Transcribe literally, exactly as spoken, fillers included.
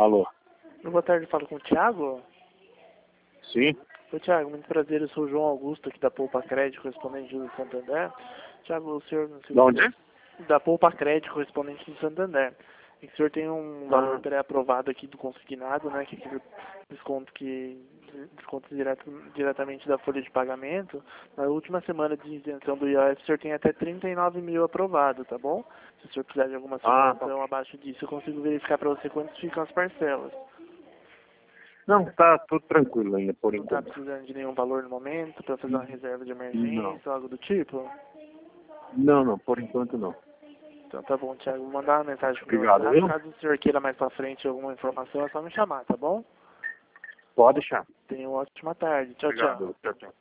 Alô? Boa tarde, falo com o Thiago. Sim? Oi, Thiago, muito prazer, eu sou o João Augusto, aqui da Poupa Crédito, correspondente do Santander. Thiago, o senhor... Não sei De onde? Da Poupa Crédito, correspondente do Santander. E que o senhor tem um valor Ah. pré-aprovado aqui do consignado, né, que é aquele desconto que... desconto direto, diretamente da folha de pagamento. Na última semana de isenção do I O F, o senhor tem até trinta e nove mil aprovado, tá bom? Se o senhor precisar de alguma Ah, simulação tá. abaixo disso, eu consigo verificar para você quantas ficam as parcelas. Não, tá tudo tranquilo ainda, por Não está enquanto. precisando de nenhum valor no momento para fazer uma reserva de Não. emergência ou algo do tipo? Não, não, por enquanto não. Então tá bom, Thiago. Vou mandar uma mensagem pro meu Obrigado, WhatsApp. viu? Caso o senhor queira mais pra frente alguma informação, é só me chamar, tá bom? Pode deixar. Tenha uma ótima tarde. Tchau, tchau. Obrigado. Tchau, tchau.